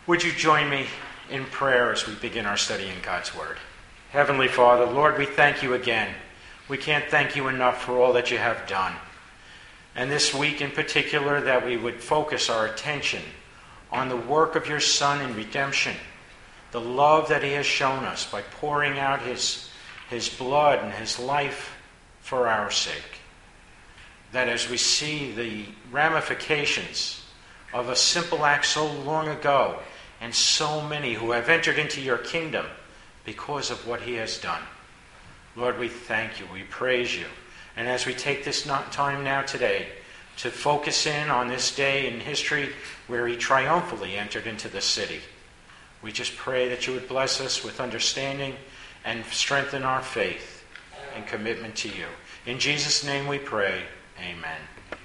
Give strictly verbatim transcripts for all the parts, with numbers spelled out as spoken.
Would you join me in prayer as we begin our study in God's Word? Heavenly Father, Lord, we thank you again. We can't thank you enough for all that you have done. And this week in particular, that we would focus our attention on the work of your Son in redemption, the love that he has shown us by pouring out his, his blood and his life for our sake. That as we see the ramifications of a simple act so long ago, and so many who have entered into your kingdom because of what he has done. Lord, we thank you, we praise you. And as we take this time now today to focus in on this day in history where he triumphantly entered into the city, we just pray that you would bless us with understanding and strengthen our faith and commitment to you. In Jesus' name we pray, amen.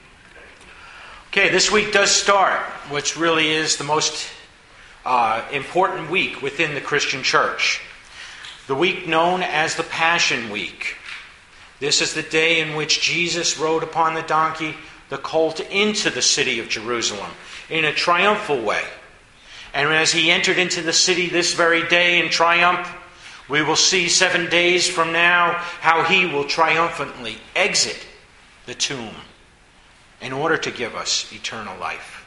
Okay, this week does start, which really is the most uh, important week within the Christian church. The week known as the Passion Week. This is the day in which Jesus rode upon the donkey, the colt, into the city of Jerusalem in a triumphal way. And as he entered into the city this very day in triumph, we will see seven days from now how he will triumphantly exit the tomb in order to give us eternal life.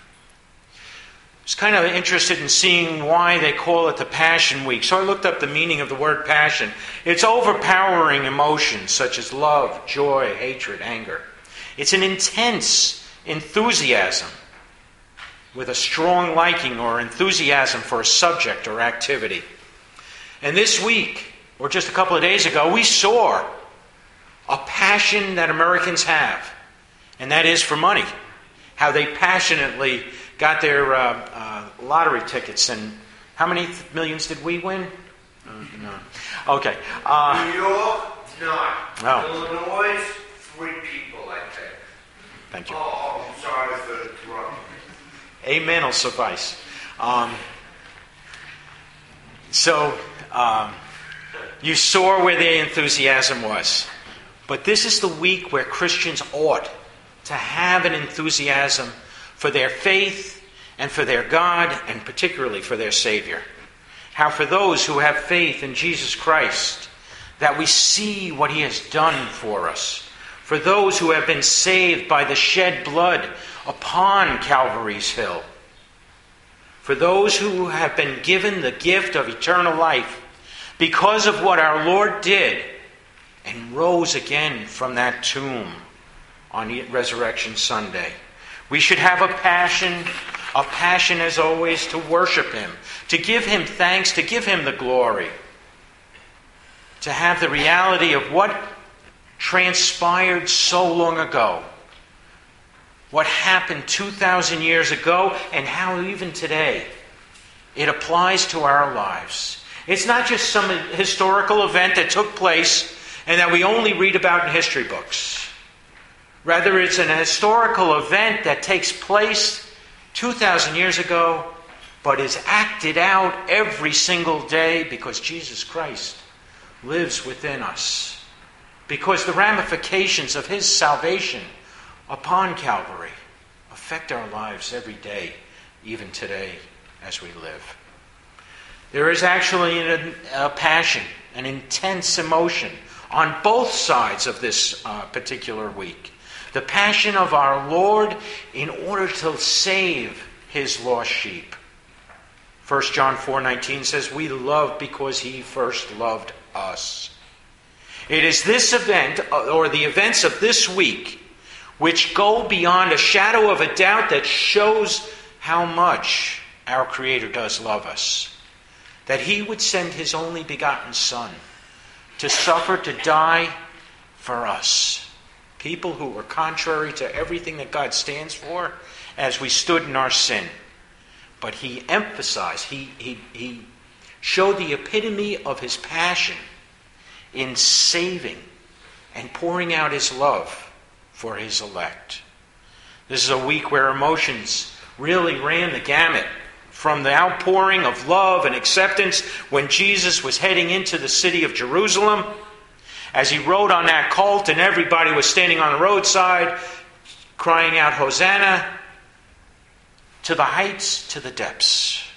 I was kind of interested in seeing why they call it the Passion Week. So I looked up the meaning of the word passion. It's overpowering emotions such as love, joy, hatred, anger. It's an intense enthusiasm with a strong liking or enthusiasm for a subject or activity. And this week, or just a couple of days ago, we saw a passion that Americans have, and that is for money. How they passionately got their uh, uh, lottery tickets. And how many th- millions did we win? Uh, no. Okay. Uh, New York, none. Oh. Illinois, three people, I think. Thank you. Oh, I'm sorry for interrupting. Amen will suffice. Um, so, um, you saw where the enthusiasm was. But this is the week where Christians ought to have an enthusiasm for their faith and for their God, and particularly for their Savior. How for those who have faith in Jesus Christ, that we see what he has done for us. For those who have been saved by the shed blood upon Calvary's hill. For those who have been given the gift of eternal life because of what our Lord did and rose again from that tomb on Resurrection Sunday. We should have a passion, a passion as always to worship him, to give him thanks, to give him the glory, to have the reality of what transpired so long ago, what happened two thousand years ago, and how even today it applies to our lives. It's not just some historical event that took place and that we only read about in history books. Rather, it's an historical event that takes place two thousand years ago, but is acted out every single day because Jesus Christ lives within us. Because the ramifications of his salvation upon Calvary affect our lives every day, even today as we live. There is actually a, a passion, an intense emotion on both sides of this uh, particular week. The passion of our Lord in order to save his lost sheep. First John four nineteen says, we love because he first loved us. It is this event, or the events of this week, which go beyond a shadow of a doubt that shows how much our Creator does love us. That he would send his only begotten Son to suffer, to die for us. People who were contrary to everything that God stands for as we stood in our sin. But he emphasized, he, he, he showed the epitome of his passion in saving and pouring out his love for his elect. This is a week where emotions really ran the gamut. From the outpouring of love and acceptance when Jesus was heading into the city of Jerusalem, as he rode on that colt and everybody was standing on the roadside crying out, Hosanna, to the heights, to the depths,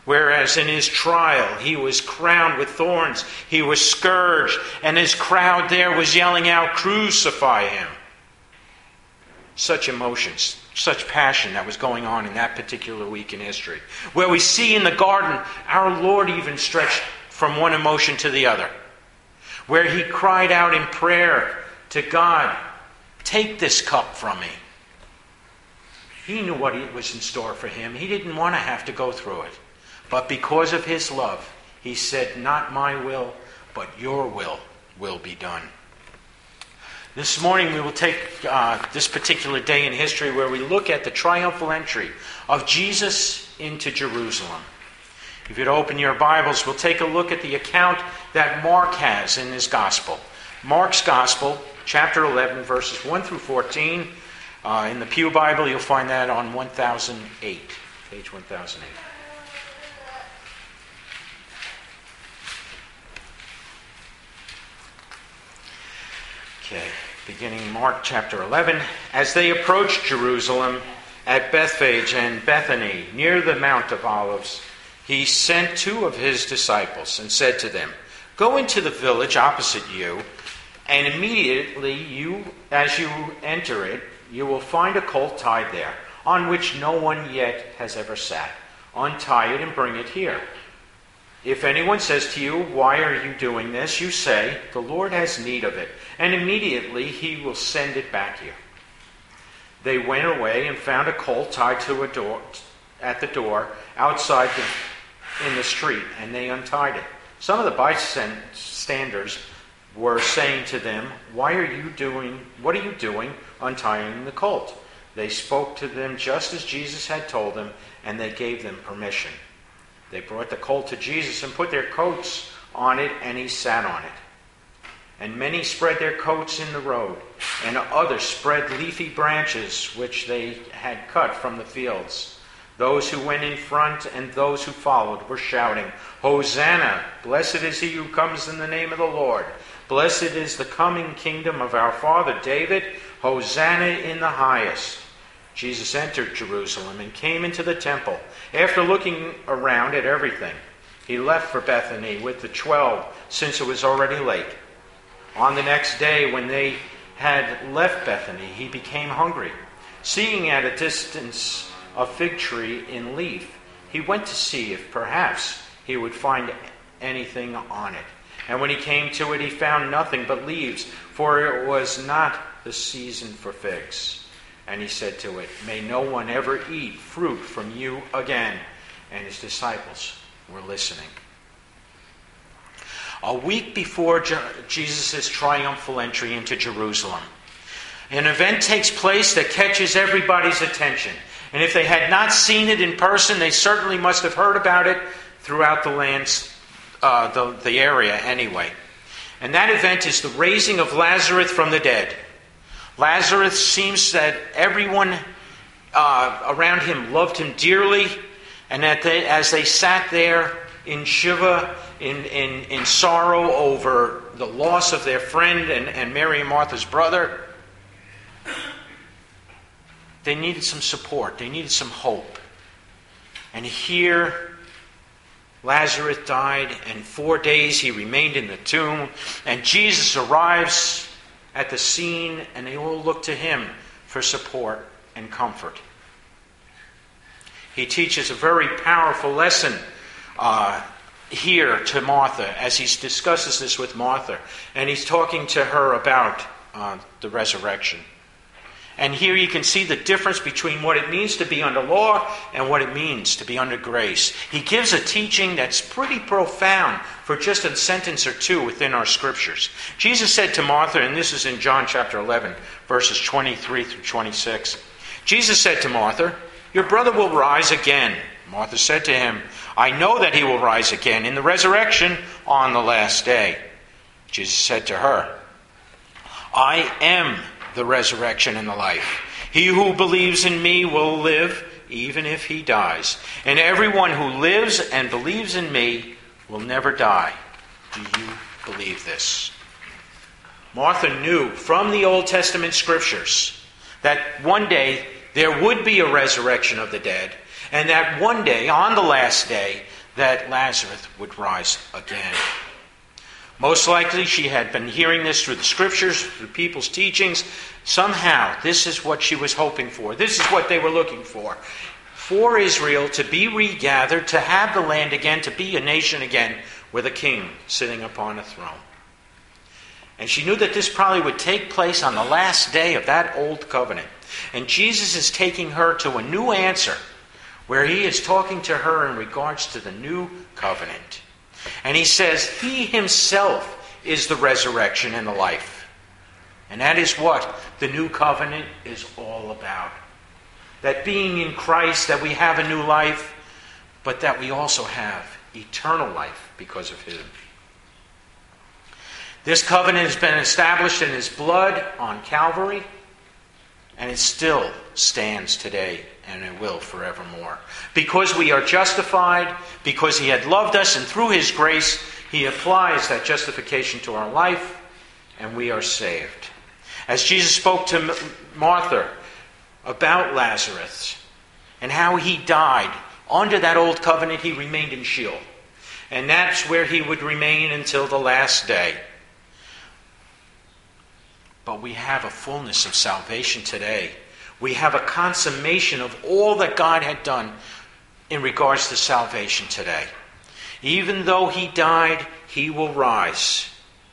Whereas in his trial, he was crowned with thorns, he was scourged, and his crowd there was yelling out, "Crucify him." Such emotions, such passion that was going on in that particular week in history. Where we see in the garden, our Lord even stretched from one emotion to the other. Where he cried out in prayer to God, "Take this cup from me." He knew what was in store for him. He didn't want to have to go through it. But because of his love, he said, "Not my will, but your will will be done." This morning we will take uh, this particular day in history where we look at the triumphal entry of Jesus into Jerusalem. If you'd open your Bibles, we'll take a look at the account that Mark has in his Gospel. Mark's Gospel, chapter eleven, verses one through fourteen. Uh, in the Pew Bible, you'll find that on one thousand eight, page one thousand eight. Okay, beginning Mark chapter eleven. As they approached Jerusalem at Bethphage and Bethany, near the Mount of Olives, he sent two of his disciples and said to them, "Go into the village opposite you, and immediately you, as you enter it, you will find a colt tied there, on which no one yet has ever sat. Untie it and bring it here. If anyone says to you, 'Why are you doing this?' you say, 'The Lord has need of it,' and immediately he will send it back here." They went away and found a colt tied to a door at the door outside the, in the street, and they untied it. Some of the bystanders were saying to them, "Why are you doing? What are you doing, untying the colt?" They spoke to them just as Jesus had told them, and they gave them permission. They brought the colt to Jesus and put their coats on it, and he sat on it. And many spread their coats in the road, and others spread leafy branches which they had cut from the fields. Those who went in front and those who followed were shouting, "Hosanna! Blessed is he who comes in the name of the Lord. Blessed is the coming kingdom of our father David. Hosanna in the highest." Jesus entered Jerusalem and came into the temple. After looking around at everything, he left for Bethany with the twelve, since it was already late. On the next day, when they had left Bethany, he became hungry. Seeing at a distance a fig tree in leaf, he went to see if perhaps he would find anything on it. And when he came to it, he found nothing but leaves, for it was not the season for figs. And he said to it, "May no one ever eat fruit from you again." And his disciples were listening. A week before Je- Jesus' triumphal entry into Jerusalem, an event takes place that catches everybody's attention. And if they had not seen it in person, they certainly must have heard about it throughout the lands, uh, the, the area anyway. And that event is the raising of Lazarus from the dead. Lazarus seems that everyone uh, around him loved him dearly, and that they, as they sat there in Shiva, in, in, in sorrow over the loss of their friend and, and Mary and Martha's brother, they needed some support. They needed some hope. And here, Lazarus died, and four days he remained in the tomb, and Jesus arrives at the scene, and they all look to him for support and comfort. He teaches a very powerful lesson uh, here to Martha as he discusses this with Martha, and he's talking to her about uh, the resurrection. And here you can see the difference between what it means to be under law and what it means to be under grace. He gives a teaching that's pretty profound for just a sentence or two within our scriptures. Jesus said to Martha, and this is in John chapter eleven, verses twenty-three through twenty-six. Jesus said to Martha, "Your brother will rise again." Martha said to him, "I know that he will rise again in the resurrection on the last day." Jesus said to her, "I am the resurrection and the life. He who believes in me will live even if he dies. And everyone who lives and believes in me will never die." Do you believe this? Martha knew from the Old Testament scriptures that one day there would be a resurrection of the dead, and that one day, on the last day, that Lazarus would rise again. Most likely she had been hearing this through the scriptures, through people's teachings. Somehow this is what she was hoping for. This is what they were looking for. For Israel to be regathered, to have the land again, to be a nation again with a king sitting upon a throne. And she knew that this probably would take place on the last day of that old covenant. And Jesus is taking her to a new answer, where he is talking to her in regards to the new covenant. And he says he himself is the resurrection and the life. And that is what the new covenant is all about. That being in Christ, that we have a new life, but that we also have eternal life because of him. This covenant has been established in his blood on Calvary, and it still stands today, and it will forevermore. Because we are justified, because he had loved us, and through his grace, he applies that justification to our life, and we are saved. As Jesus spoke to Martha about Lazarus, and how he died, under that old covenant he remained in Sheol. And that's where he would remain until the last day. But we have a fullness of salvation today. We have a consummation of all that God had done in regards to salvation today. Even though he died, he will rise.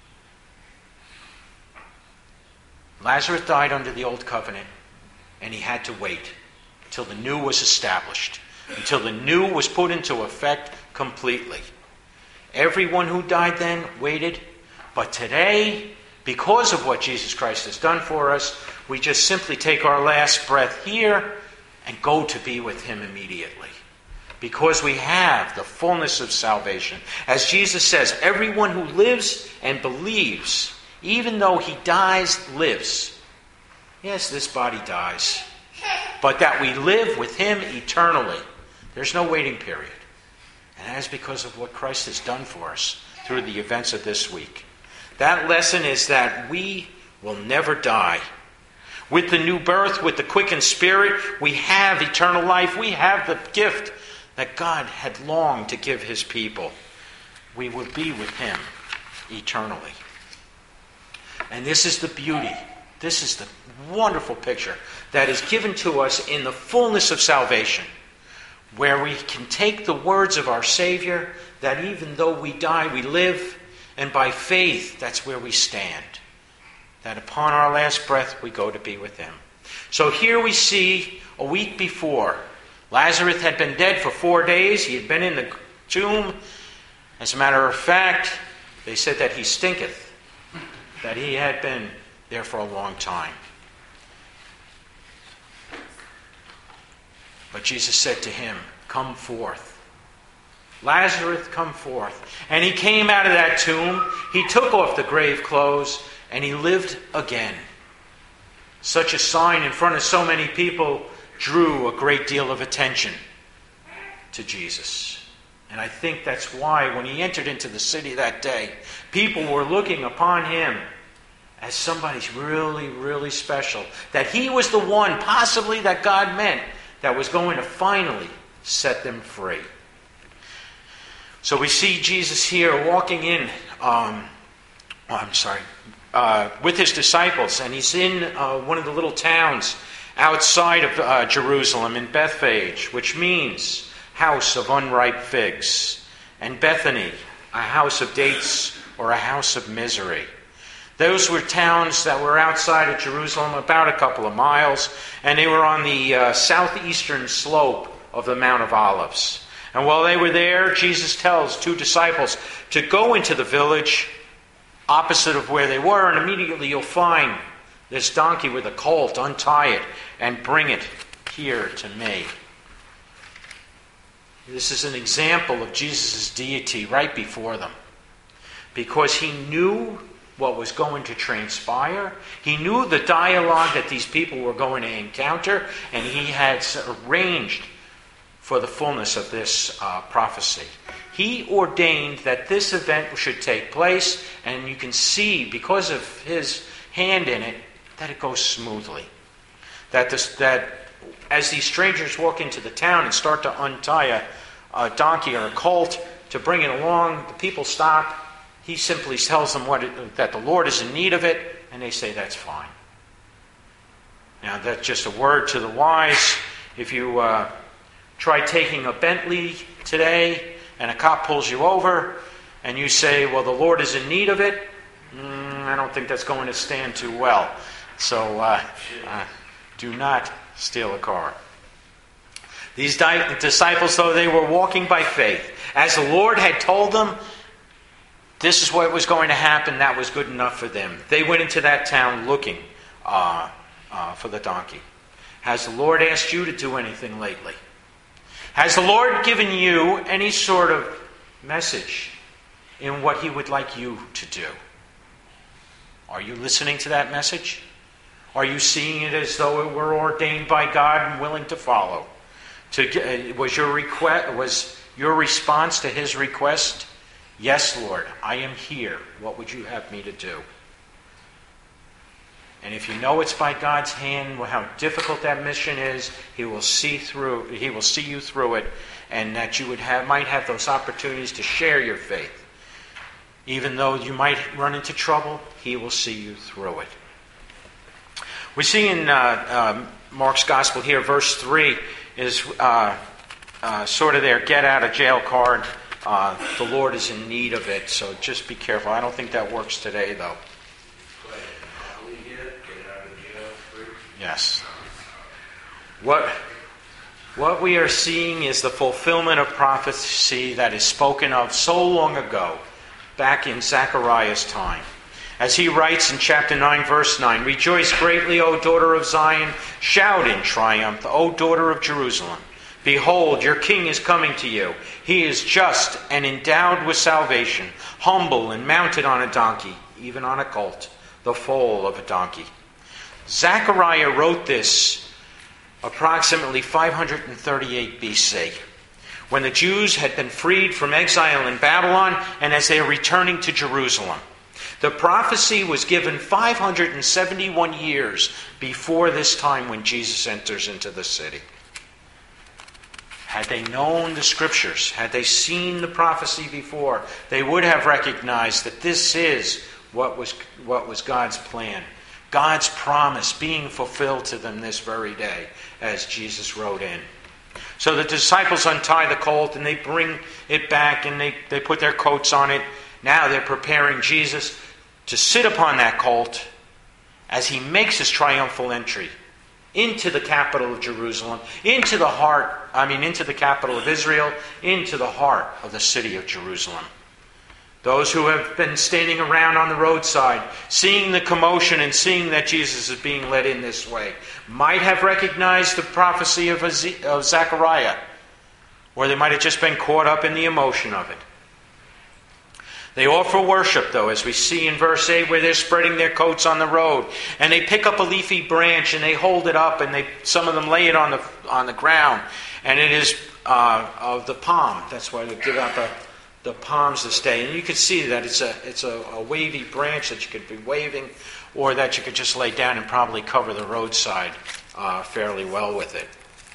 Lazarus died under the old covenant, and he had to wait until the new was established, until the new was put into effect completely. Everyone who died then waited, but today, because of what Jesus Christ has done for us, we just simply take our last breath here and go to be with him immediately. Because we have the fullness of salvation. As Jesus says, everyone who lives and believes, even though he dies, lives. Yes, this body dies, but that we live with him eternally. There's no waiting period. And that is because of what Christ has done for us through the events of this week. That lesson is that we will never die. With the new birth, with the quickened spirit, we have eternal life. We have the gift that God had longed to give his people. We will be with him eternally. And this is the beauty. This is the wonderful picture that is given to us in the fullness of salvation, where we can take the words of our Savior, that even though we die, we live, and by faith, that's where we stand. That upon our last breath, we go to be with him. So here we see, a week before, Lazarus had been dead for four days. He had been in the tomb. As a matter of fact, they said that he stinketh, that he had been there for a long time. But Jesus said to him, "Come forth. Lazarus, come forth." And he came out of that tomb. He took off the grave clothes, and he lived again. Such a sign in front of so many people drew a great deal of attention to Jesus. And I think that's why when he entered into the city that day, people were looking upon him as somebody really, really special. That he was the one, possibly, that God meant that was going to finally set them free. So we see Jesus here walking in, um, oh, I'm sorry, uh, with his disciples, and he's in uh, one of the little towns outside of uh, Jerusalem in Bethphage, which means house of unripe figs, and Bethany, a house of dates or a house of misery. Those were towns that were outside of Jerusalem, about a couple of miles, and they were on the uh, southeastern slope of the Mount of Olives. And while they were there, Jesus tells two disciples to go into the village opposite of where they were, and immediately you'll find this donkey with a colt. Untie it and bring it here to me. This is an example of Jesus' deity right before them, because he knew what was going to transpire. He knew the dialogue that these people were going to encounter, and he had arranged for the fullness of this uh, prophecy. He ordained that this event should take place, and you can see, because of his hand in it, that it goes smoothly. That, this, that as these strangers walk into the town and start to untie a, a donkey or a colt to bring it along. The people stop. He simply tells them what it, that the Lord is in need of it, and they say that's fine. Now, that's just a word to the wise. If you uh, try taking a Bentley today and a cop pulls you over and you say, well, the Lord is in need of it, mm, I don't think that's going to stand too well. So uh, uh, do not steal a car. These di- disciples, though, they were walking by faith. As the Lord had told them, this is what was going to happen. That was good enough for them. They went into that town looking uh, uh, for the donkey. Has the Lord asked you to do anything lately? Has the Lord given you any sort of message in what He would like you to do? Are you listening to that message? Are you seeing it as though it were ordained by God and willing to follow? To, uh, was your request, was your response to His request, yes, Lord, I am here. What would you have me to do? And if you know it's by God's hand, how difficult that mission is, He will see through. He will see you through it, and that you would have might have those opportunities to share your faith. Even though you might run into trouble, He will see you through it. We see in uh, uh, Mark's Gospel here, verse three is uh, uh, sort of their get out of jail card. Uh, the Lord is in need of it, so just be careful. I don't think that works today, though. Yes. What, what we are seeing is the fulfillment of prophecy that is spoken of so long ago, back in Zechariah's time. As he writes in chapter nine, verse nine, "Rejoice greatly, O daughter of Zion. Shout in triumph, O daughter of Jerusalem. Behold, your king is coming to you. He is just and endowed with salvation, humble and mounted on a donkey, even on a colt, the foal of a donkey." Zechariah wrote this approximately five hundred thirty-eight B C, when the Jews had been freed from exile in Babylon and as they are returning to Jerusalem. The prophecy was given five hundred seventy-one years before this time when Jesus enters into the city. Had they known the Scriptures, had they seen the prophecy before, they would have recognized that this is what was, what was God's plan. God's promise being fulfilled to them this very day, as Jesus wrote in. So the disciples untie the colt and they bring it back and they, they put their coats on it. Now they're preparing Jesus to sit upon that colt as He makes His triumphal entry into the capital of Jerusalem, into the heart, I mean into the capital of Israel, into the heart of the city of Jerusalem. Those who have been standing around on the roadside, seeing the commotion and seeing that Jesus is being led in this way, might have recognized the prophecy of Zechariah, or they might have just been caught up in the emotion of it. They offer worship, though, as we see in verse eight, where they're spreading their coats on the road, and they pick up a leafy branch and they hold it up, and they some of them lay it on the on the ground, and it is uh, of the palm. That's why they give out the the palms this day, and you can see that it's a it's a, a wavy branch that you could be waving, or that you could just lay down and probably cover the roadside uh, fairly well with it.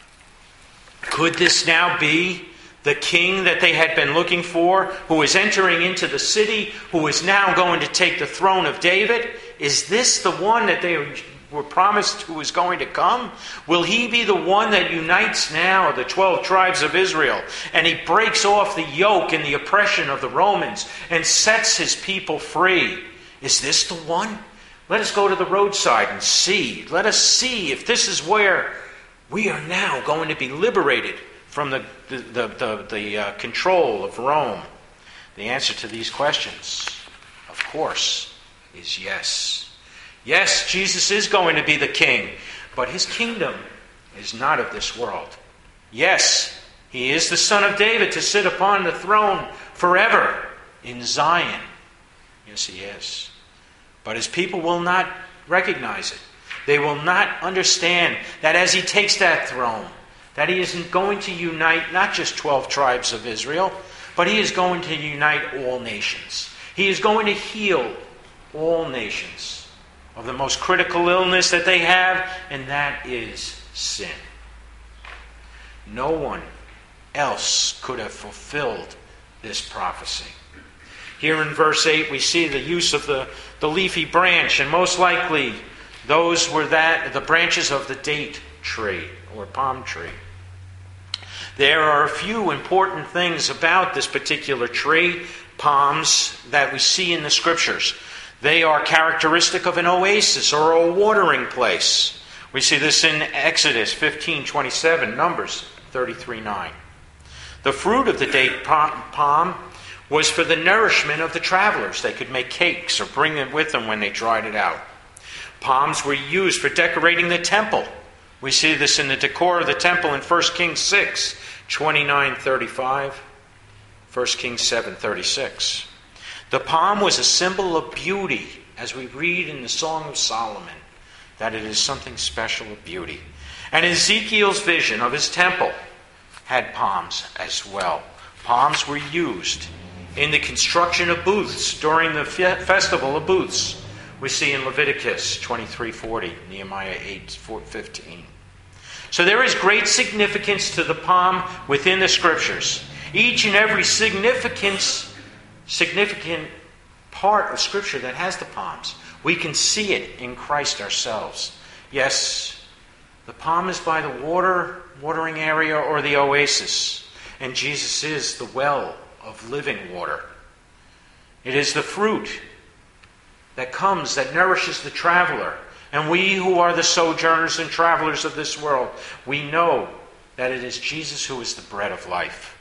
Could this now be the king that they had been looking for, who is entering into the city, who is now going to take the throne of David? Is this the one that they were promised who is going to come? Will He be the one that unites now the twelve tribes of Israel, and He breaks off the yoke and the oppression of the Romans and sets His people free? Is this the one? Let us go to the roadside and see. Let us see if this is where we are now going to be liberated from the, the, the, the, the uh, control of Rome. The answer to these questions, of course, is yes. Yes, Jesus is going to be the king, but His kingdom is not of this world. Yes, He is the Son of David to sit upon the throne forever in Zion. Yes, He is. But His people will not recognize it. They will not understand that as He takes that throne, that He isn't going to unite not just twelve tribes of Israel, but He is going to unite all nations. He is going to heal all nations of the most critical illness that they have, and that is sin. No one else could have fulfilled this prophecy. Here in verse eight we see the use of the, the leafy branch, and most likely those were that the branches of the date tree or palm tree. There are a few important things about this particular tree, palms, that we see in the Scriptures. They are characteristic of an oasis or a watering place. We see this in Exodus fifteen twenty-seven, Numbers thirty-three nine. The fruit of the date palm was for the nourishment of the travelers. They could make cakes or bring them with them when they dried it out. Palms were used for decorating the temple. We see this in the decor of the temple in First Kings six twenty-nine thirty-five, First Kings seven thirty-six. The palm was a symbol of beauty, as we read in the Song of Solomon, that it is something special of beauty. And Ezekiel's vision of his temple had palms as well. Palms were used in the construction of booths during the festival of booths. We see in Leviticus twenty-three forty, Nehemiah eight fifteen. So there is great significance to the palm within the Scriptures. Each and every significance, significant part of Scripture that has the palms, we can see it in Christ ourselves. Yes, the palm is by the water, watering area or the oasis, and Jesus is the well of living water. It is the fruit that comes, that nourishes the traveler. And we who are the sojourners and travelers of this world, we know that it is Jesus who is the bread of life.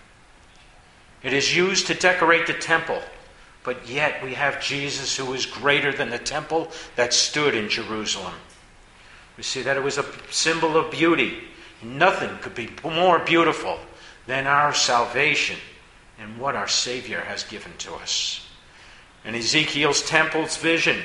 It is used to decorate the temple, but yet we have Jesus who is greater than the temple that stood in Jerusalem. We see that it was a symbol of beauty. Nothing could be more beautiful than our salvation and what our Savior has given to us. In Ezekiel's temple's vision,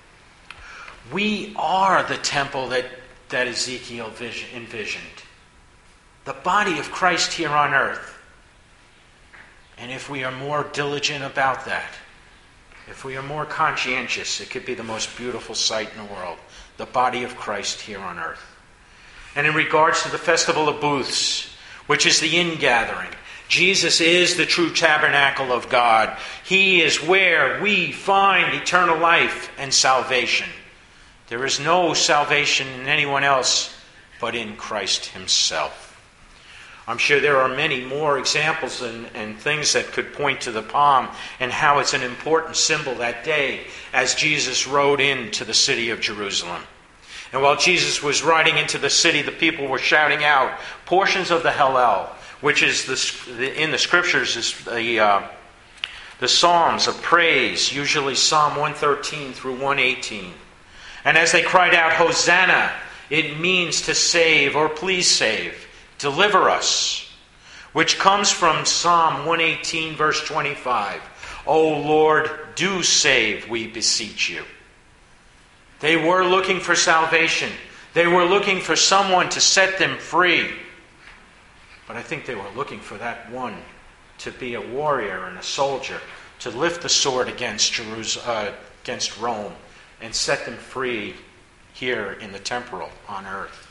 we are the temple that, that Ezekiel vision, envisioned. The body of Christ here on earth. And if we are more diligent about that, if we are more conscientious, it could be the most beautiful sight in the world. The body of Christ here on earth. And in regards to the festival of booths, which is the ingathering, Jesus is the true tabernacle of God. He is where we find eternal life and salvation. There is no salvation in anyone else but in Christ Himself. I'm sure there are many more examples and, and things that could point to the palm and how it's an important symbol that day as Jesus rode into the city of Jerusalem. And while Jesus was riding into the city, the people were shouting out portions of the Hallel, which is the, the, in the Scriptures is the uh, the Psalms of praise, usually Psalm one thirteen through one eighteen. And as they cried out, Hosanna, it means to save or please save, deliver us, which comes from Psalm one eighteen verse twenty-five. O Lord, do save, we beseech you. They were looking for salvation. They were looking for someone to set them free. But I think they were looking for that one to be a warrior and a soldier, to lift the sword against Jerusalem, uh, against Rome, and set them free here in the temporal on earth.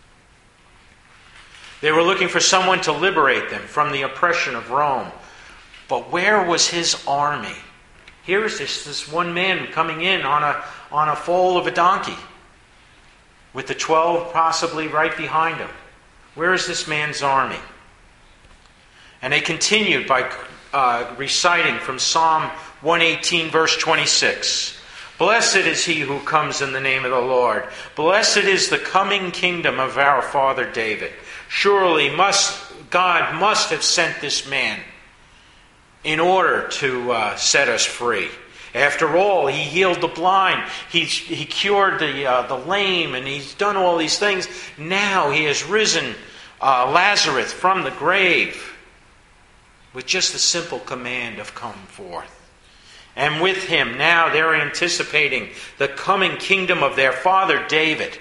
They were looking for someone to liberate them from the oppression of Rome. But where was his army? Here is this, this one man coming in on a, on a foal of a donkey, with the twelve possibly right behind him. Where is this man's army? And they continued by uh, reciting from Psalm one eighteen verse twenty-six. Blessed is he who comes in the name of the Lord. Blessed is the coming kingdom of our father David. Surely must God must have sent this man in order to uh, set us free. After all, he healed the blind, he, he cured the, uh, the lame, and he's done all these things. Now he has risen uh, Lazarus from the grave with just the simple command of come forth. And with him, now they're anticipating the coming kingdom of their father David.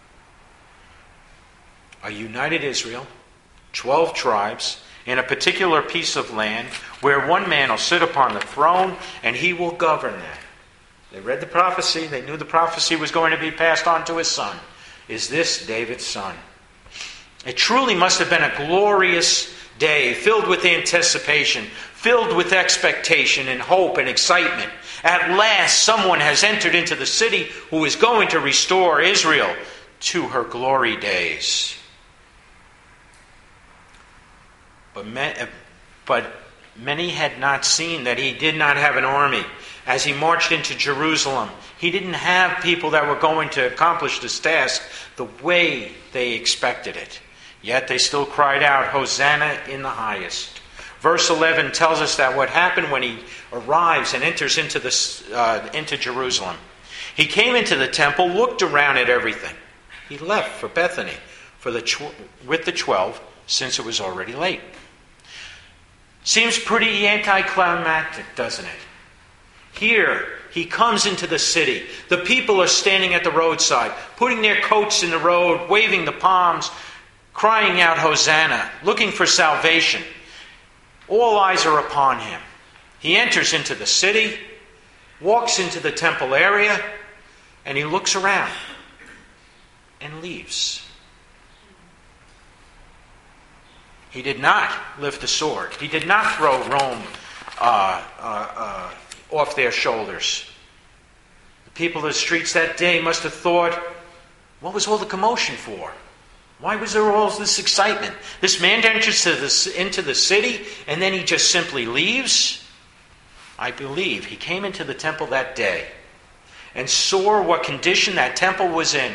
A united Israel, twelve tribes, in a particular piece of land where one man will sit upon the throne and he will govern that. They read the prophecy. They knew the prophecy was going to be passed on to his son. Is this David's son? It truly must have been a glorious day, filled with anticipation, filled with expectation and hope and excitement. At last, someone has entered into the city who is going to restore Israel to her glory days. But, but many had not seen that he did not have an army. As he marched into Jerusalem, he didn't have people that were going to accomplish this task the way they expected it. Yet they still cried out, "Hosanna in the highest." Verse eleven tells us that what happened when he arrives and enters into, the, uh, into Jerusalem. He came into the temple, looked around at everything. He left for Bethany for the tw- with the twelve, since it was already late. Seems pretty anticlimactic, doesn't it? Here, he comes into the city. The people are standing at the roadside, putting their coats in the road, waving the palms, crying out, "Hosanna," looking for salvation. All eyes are upon him. He enters into the city, walks into the temple area, and he looks around and leaves. He did not lift the sword. He did not throw Rome uh, uh, uh, off their shoulders. The people of the streets that day must have thought, what was all the commotion for? Why was there all this excitement? This man enters to the, into the city and then he just simply leaves? I believe he came into the temple that day and saw what condition that temple was in.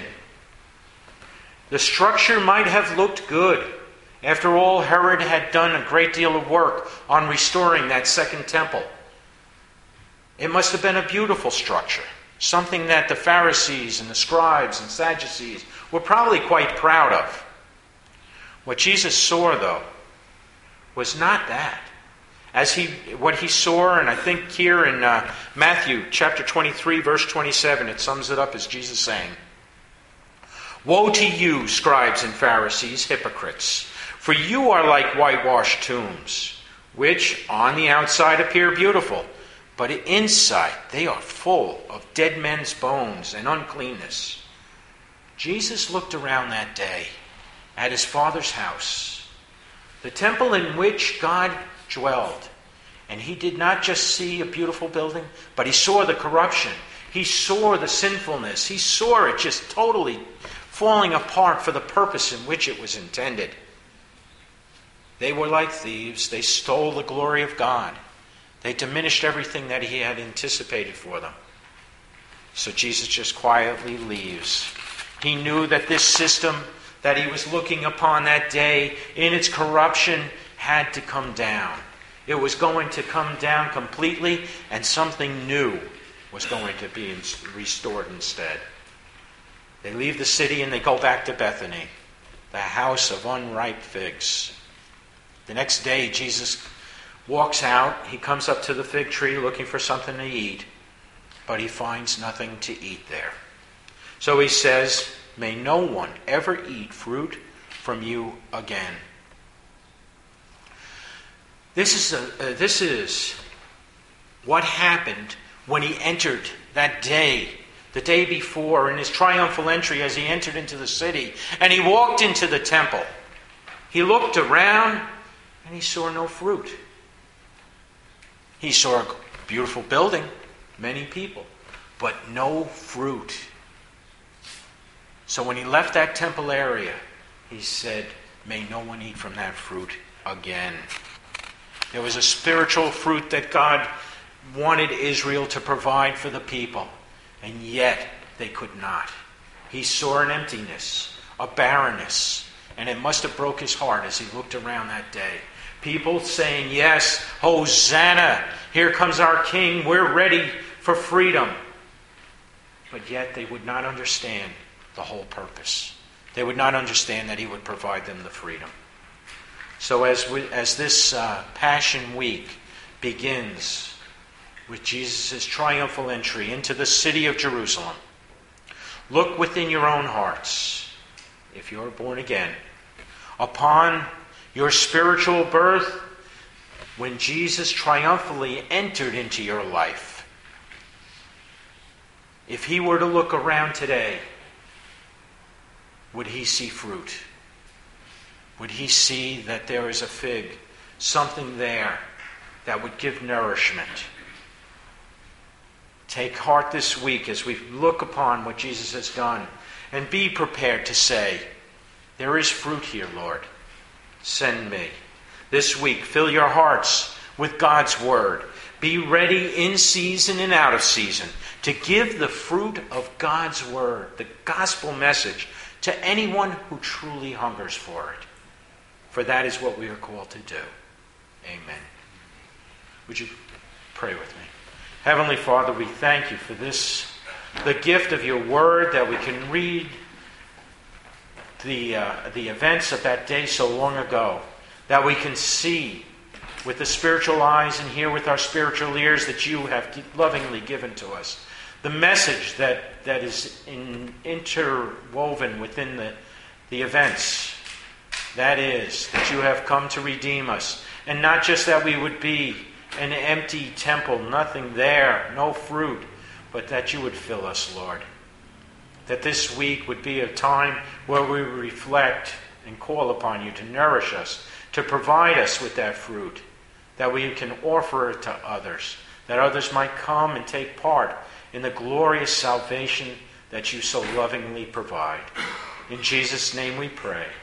The structure might have looked good. After all, Herod had done a great deal of work on restoring that second temple. It must have been a beautiful structure, something that the Pharisees and the scribes and Sadducees were probably quite proud of. What Jesus saw, though, was not that. As he, what he saw, and I think here in uh, Matthew chapter twenty-three, verse twenty-seven, it sums it up as Jesus saying, "Woe to you, scribes and Pharisees, hypocrites! For you are like whitewashed tombs, which on the outside appear beautiful, but inside they are full of dead men's bones and uncleanness." Jesus looked around that day at his Father's house, the temple in which God dwelled. And he did not just see a beautiful building, but he saw the corruption. He saw the sinfulness. He saw it just totally falling apart for the purpose in which it was intended. They were like thieves. They stole the glory of God. They diminished everything that he had anticipated for them. So Jesus just quietly leaves. He knew that this system that he was looking upon that day in its corruption had to come down. It was going to come down completely, and something new was going to be restored instead. They leave the city and they go back to Bethany, the house of unripe figs. The next day, Jesus walks out. He comes up to the fig tree looking for something to eat, but he finds nothing to eat there. So he says, "May no one ever eat fruit from you again." This is, a, uh, this is what happened when he entered that day, the day before, in his triumphal entry as he entered into the city, and he walked into the temple. He looked around and he saw no fruit. He saw a beautiful building, many people, but no fruit. So when he left that temple area, he said, "May no one eat from that fruit again." There was a spiritual fruit that God wanted Israel to provide for the people, and yet they could not. He saw an emptiness, a barrenness, and it must have broke his heart as he looked around that day. People saying, "Yes, Hosanna, here comes our King, we're ready for freedom." But yet they would not understand the whole purpose. They would not understand that he would provide them the freedom. So as we, as this uh, Passion Week begins with Jesus' triumphal entry into the city of Jerusalem, look within your own hearts, if you're born again, upon your spiritual birth when Jesus triumphantly entered into your life. If he were to look around today, would he see fruit? would he see that there is a fig, something there that would give nourishment. Take heart this week as we look upon what Jesus has done, and be prepared to say, there is fruit here, Lord. Send me. This week, fill your hearts with God's word. Be ready in season and out of season to give the fruit of God's word, the gospel message, to anyone who truly hungers for it. For that is what we are called to do. Amen. Would you pray with me? Heavenly Father, we thank you for this, the gift of your word, that we can read the, uh, the events of that day so long ago, that we can see with the spiritual eyes and hear with our spiritual ears that you have lovingly given to us. The message that, that is in, interwoven within the, the events, that is, that you have come to redeem us. And not just that we would be an empty temple, nothing there, no fruit, but that you would fill us, Lord. That this week would be a time where we reflect and call upon you to nourish us, to provide us with that fruit, that we can offer it to others, that others might come and take part in the glorious salvation that you so lovingly provide. In Jesus' name we pray.